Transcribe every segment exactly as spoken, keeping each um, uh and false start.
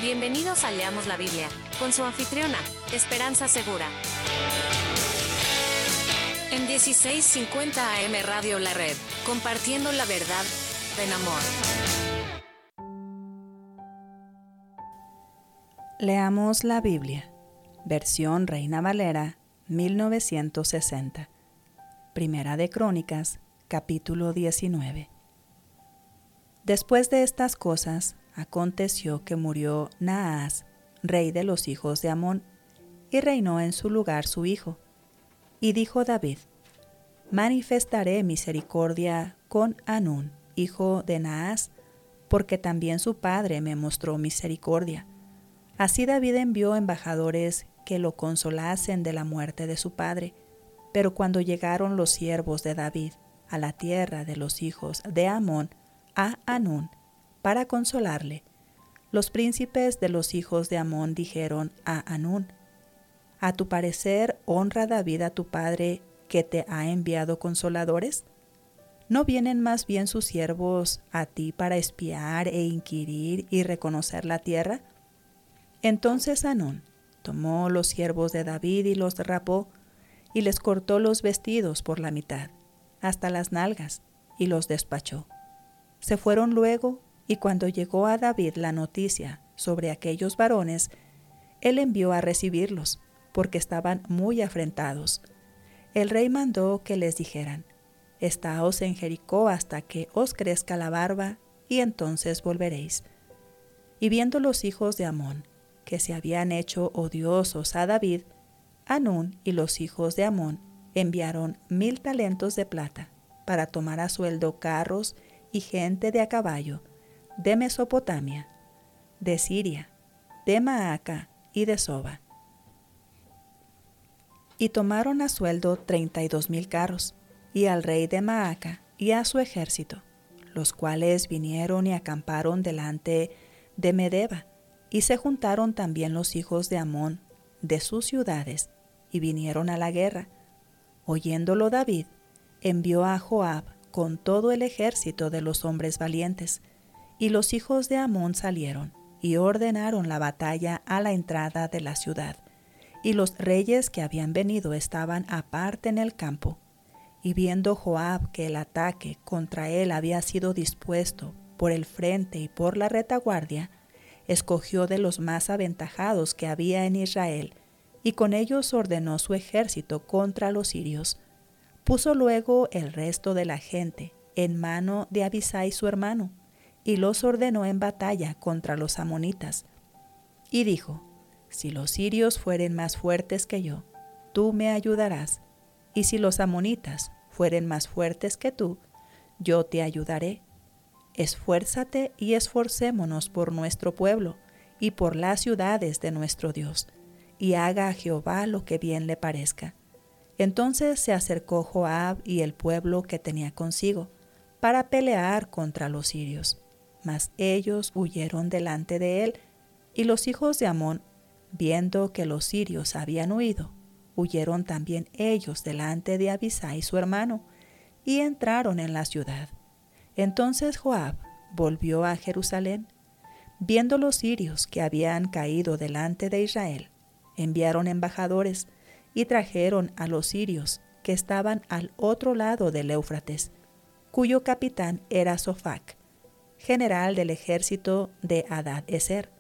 Bienvenidos a Leamos la Biblia, con su anfitriona, Esperanza Segura. En dieciséis cincuenta A M Radio La Red, compartiendo la verdad en amor. Leamos la Biblia, versión Reina Valera, mil novecientos sesenta. Primera de Crónicas, capítulo diecinueve. Después de estas cosas, aconteció que murió Naas, rey de los hijos de Amón, y reinó en su lugar su hijo. Y dijo David: manifestaré misericordia con Hanún, hijo de Naas, porque también su padre me mostró misericordia. Así David envió embajadores que lo consolasen de la muerte de su padre. Pero cuando llegaron los siervos de David a la tierra de los hijos de Amón, a Hanún, para consolarle, los príncipes de los hijos de Amón dijeron a Hanún: ¿A tu parecer honra David a tu padre, que te ha enviado consoladores? ¿No vienen más bien sus siervos a ti para espiar e inquirir y reconocer la tierra? Entonces Hanún tomó los siervos de David y los rapó, y les cortó los vestidos por la mitad, hasta las nalgas, y los despachó. Se fueron luego, y cuando llegó a David la noticia sobre aquellos varones, él envió a recibirlos, porque estaban muy afrentados. El rey mandó que les dijeran: Estaos en Jericó hasta que os crezca la barba, y entonces volveréis. Y viendo los hijos de Amón que se habían hecho odiosos a David, Hanún y los hijos de Amón enviaron mil talentos de plata para tomar a sueldo carros y gente de a caballo de Mesopotamia, de Siria, de Maaca y de Soba. Y tomaron a sueldo treinta y dos mil carros, y al rey de Maaca y a su ejército, los cuales vinieron y acamparon delante de Medeba, y se juntaron también los hijos de Amón de sus ciudades, y vinieron a la guerra. Oyéndolo David, envió a Joab con todo el ejército de los hombres valientes, y los hijos de Amón salieron y ordenaron la batalla a la entrada de la ciudad, y los reyes que habían venido estaban aparte en el campo. Y viendo Joab que el ataque contra él había sido dispuesto por el frente y por la retaguardia, escogió de los más aventajados que había en Israel, y con ellos ordenó su ejército contra los sirios. Puso luego el resto de la gente en mano de Abisai su hermano, y los ordenó en batalla contra los amonitas. Y dijo: si los sirios fueren más fuertes que yo, tú me ayudarás, y si los amonitas fueren más fuertes que tú, yo te ayudaré. Esfuérzate y esforcémonos por nuestro pueblo y por las ciudades de nuestro Dios, y haga a Jehová lo que bien le parezca. Entonces se acercó Joab y el pueblo que tenía consigo para pelear contra los sirios, mas ellos huyeron delante de él, y los hijos de Amón, viendo que los sirios habían huido, huyeron también ellos delante de Abisai su hermano, y entraron en la ciudad. Entonces Joab volvió a Jerusalén. Viendo los sirios que habían caído delante de Israel, enviaron embajadores y trajeron a los sirios que estaban al otro lado del Éufrates, cuyo capitán era Sofac, general del ejército de Hadad-ezer.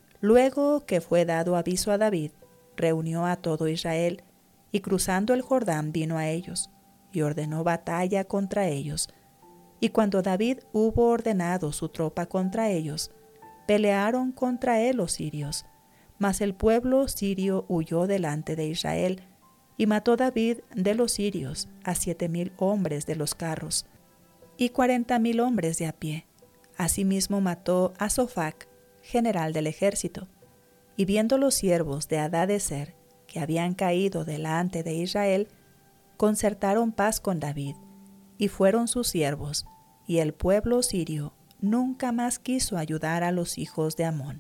Luego que fue dado aviso a David, reunió a todo Israel, y cruzando el Jordán vino a ellos, y ordenó batalla contra ellos. Y cuando David hubo ordenado su tropa contra ellos, pelearon contra él los sirios. Mas el pueblo sirio huyó delante de Israel, y mató David de los sirios a siete mil hombres de los carros, y cuarenta mil hombres de a pie. Asimismo mató a Sofac, general del ejército. Y viendo los siervos de Hadad-ezer que habían caído delante de Israel, concertaron paz con David, y fueron sus siervos, y el pueblo sirio nunca más quiso ayudar a los hijos de Amón.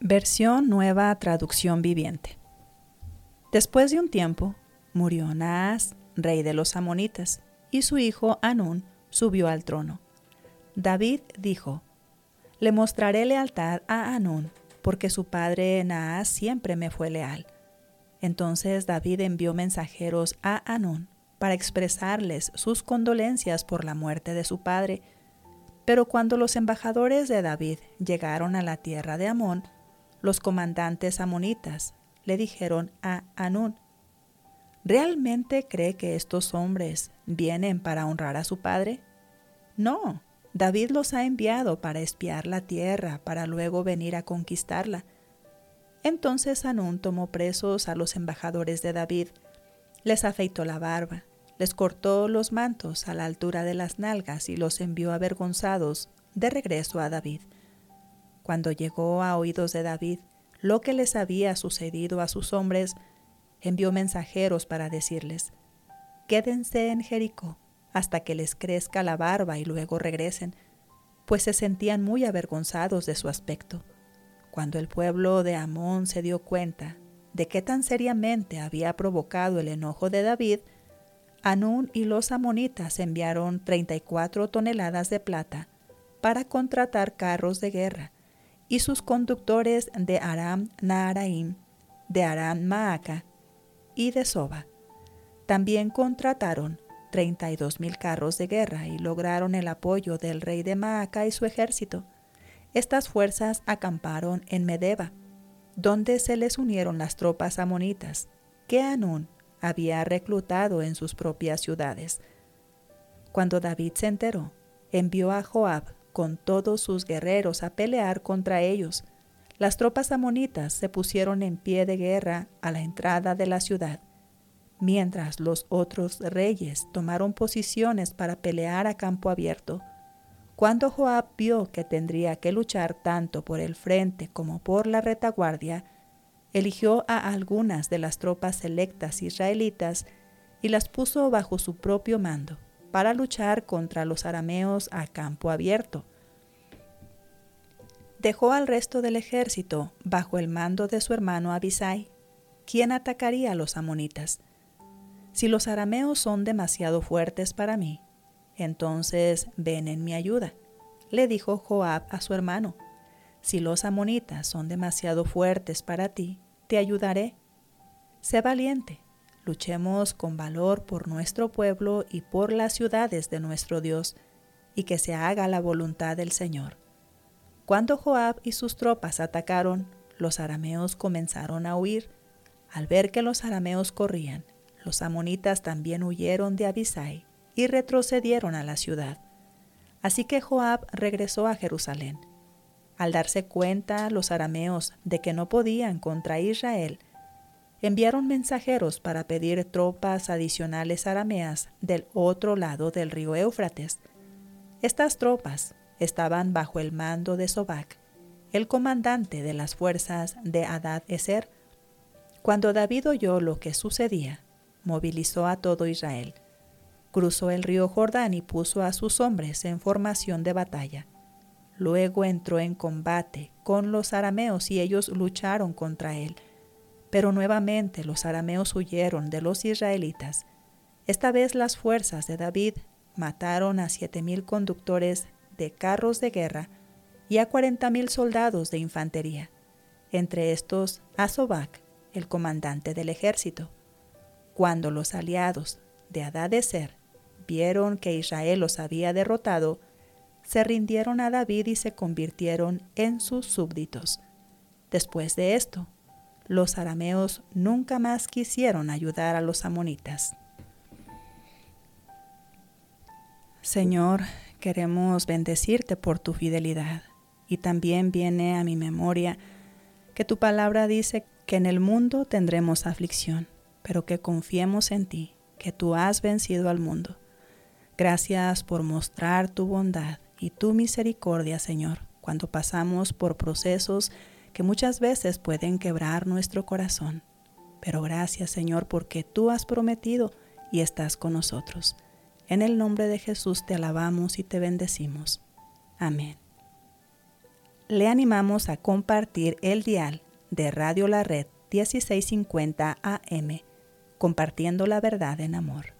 Versión Nueva Traducción Viviente. Después de un tiempo, murió Naas, rey de los amonitas, y su hijo Hanún subió al trono. David dijo: Le mostraré lealtad a Hanún, porque su padre Naas siempre me fue leal. Entonces David envió mensajeros a Hanún para expresarles sus condolencias por la muerte de su padre. Pero cuando los embajadores de David llegaron a la tierra de Amón, los comandantes amonitas le dijeron a Hanún: ¿Realmente cree que estos hombres vienen para honrar a su padre? No, David los ha enviado para espiar la tierra, para luego venir a conquistarla. Entonces Hanún tomó presos a los embajadores de David, les afeitó la barba, les cortó los mantos a la altura de las nalgas y los envió avergonzados de regreso a David. Cuando llegó a oídos de David lo que les había sucedido a sus hombres, envió mensajeros para decirles: Quédense en Jericó hasta que les crezca la barba y luego regresen, pues se sentían muy avergonzados de su aspecto. Cuando el pueblo de Amón se dio cuenta de qué tan seriamente había provocado el enojo de David, Hanún y los amonitas enviaron treinta y cuatro toneladas de plata para contratar carros de guerra, y sus conductores de Aram Naharaim, de Aram Maaca y de Soba. También contrataron treinta y dos mil carros de guerra y lograron el apoyo del rey de Maaca y su ejército. Estas fuerzas acamparon en Medeba, donde se les unieron las tropas amonitas que Hanún había reclutado en sus propias ciudades. Cuando David se enteró, envió a Joab con todos sus guerreros a pelear contra ellos. Las tropas amonitas se pusieron en pie de guerra a la entrada de la ciudad, mientras los otros reyes tomaron posiciones para pelear a campo abierto. Cuando Joab vio que tendría que luchar tanto por el frente como por la retaguardia, eligió a algunas de las tropas selectas israelitas y las puso bajo su propio mando para luchar contra los arameos a campo abierto. Dejó al resto del ejército bajo el mando de su hermano Abisai, quien atacaría a los amonitas. Si los arameos son demasiado fuertes para mí, entonces ven en mi ayuda, le dijo Joab a su hermano. Si los amonitas son demasiado fuertes para ti, te ayudaré. Sé valiente, luchemos con valor por nuestro pueblo y por las ciudades de nuestro Dios, y que se haga la voluntad del Señor. Cuando Joab y sus tropas atacaron, los arameos comenzaron a huir. Al ver que los arameos corrían, los amonitas también huyeron de Abisai y retrocedieron a la ciudad. Así que Joab regresó a Jerusalén. Al darse cuenta los arameos de que no podían contra Israel, enviaron mensajeros para pedir tropas adicionales arameas del otro lado del río Éufrates. Estas tropas estaban bajo el mando de Sobac, el comandante de las fuerzas de Hadad-Ezer. Cuando David oyó lo que sucedía, movilizó a todo Israel. Cruzó el río Jordán y puso a sus hombres en formación de batalla. Luego entró en combate con los arameos y ellos lucharon contra él. Pero nuevamente los arameos huyeron de los israelitas. Esta vez las fuerzas de David mataron a siete mil conductores de carros de guerra y a cuarenta mil soldados de infantería, entre estos a Sobac, el comandante del ejército. Cuando los aliados de Hadad-Ezer vieron que Israel los había derrotado, se rindieron a David y se convirtieron en sus súbditos. Después de esto, los arameos nunca más quisieron ayudar a los amonitas. Señor, queremos bendecirte por tu fidelidad, y también viene a mi memoria que tu palabra dice que en el mundo tendremos aflicción, pero que confiemos en ti, que tú has vencido al mundo. Gracias por mostrar tu bondad y tu misericordia, Señor, cuando pasamos por procesos que muchas veces pueden quebrar nuestro corazón. Pero gracias, Señor, porque tú has prometido y estás con nosotros. En el nombre de Jesús te alabamos y te bendecimos. Amén. le animamos a compartir el dial de Radio La Red dieciséis cincuenta A M, compartiendo la verdad en amor.